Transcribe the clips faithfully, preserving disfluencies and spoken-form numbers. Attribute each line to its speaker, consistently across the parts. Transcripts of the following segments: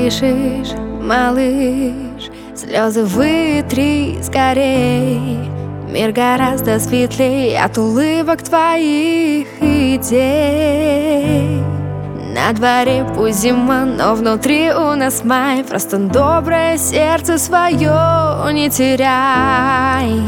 Speaker 1: дышишь, малыш, слезы вытри скорей. Мир гораздо светлей от улыбок твоих идей. На дворе пусть зима, но внутри у нас май. Просто доброе сердце свое не теряй.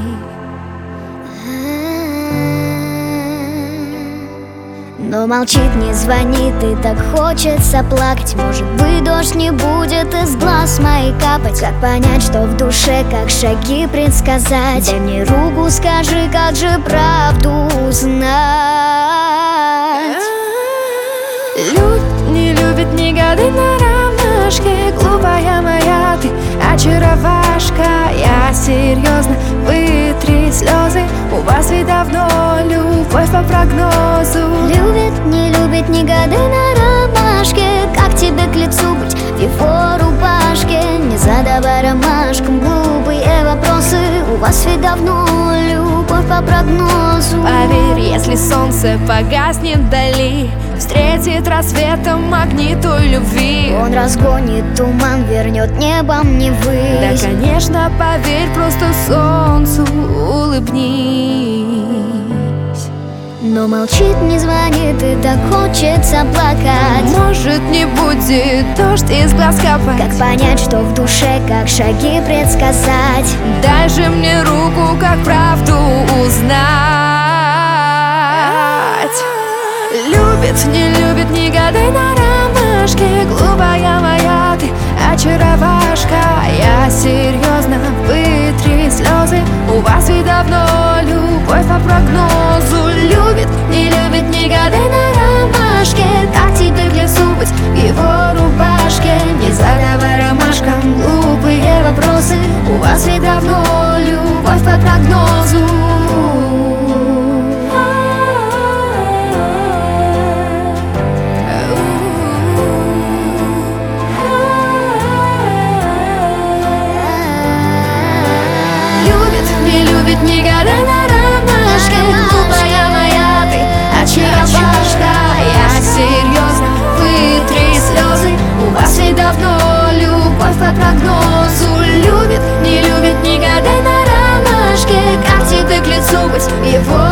Speaker 2: Но молчит, не звонит, и так хочется плакать. Может быть, дождь не будет из глаз моих капать. Как понять, что в душе, как шаги предсказать? Дай мне руку, скажи, как же правду узнать?
Speaker 1: Любит, не любит, не гадай на ромашке. Глупая моя ты очаровашка. Я серьезно, вытри слезы. У вас ведь давно любовь по прогнозу.
Speaker 2: Любит, не любит, не гадай на ромашке. Как тебе к лицу быть в его рубашке? Не задавай ромашкам глупые вопросы. У вас ведь давно любовь по прогнозу.
Speaker 1: Поверь, если солнце погаснет вдали, встретит рассветом огни той любви.
Speaker 2: Он разгонит туман, вернет небом Невы.
Speaker 1: Да, конечно, поверь, просто солнцу улыбнись.
Speaker 2: Но молчит, не звонит, и так хочется плакать.
Speaker 1: Может, не будет дождь из глаз капать.
Speaker 2: Как понять, что в душе, как шаги предсказать?
Speaker 1: Дай же мне руку, как правду узнать. Любит, не любит, не гадай на ромашке. Глупая моя ты очаровашка. Я серьезно, вытри слезы. У вас ведь давно любовь по прогнозу. Любит, не любит, не гадай на ромашке. Так тебе к лицу быть в его рубашке. Не задавай ромашкам глупые вопросы. У вас ведь давно любовь по прогнозу. Не любит, не гадай на ромашке. Глупая моя ты очаровашка. Я серьезно, вытри слезы. У вас ведь давно любовь по прогнозу. Любит, не любит, не гадай на ромашке. Как тебе к лицу быть в его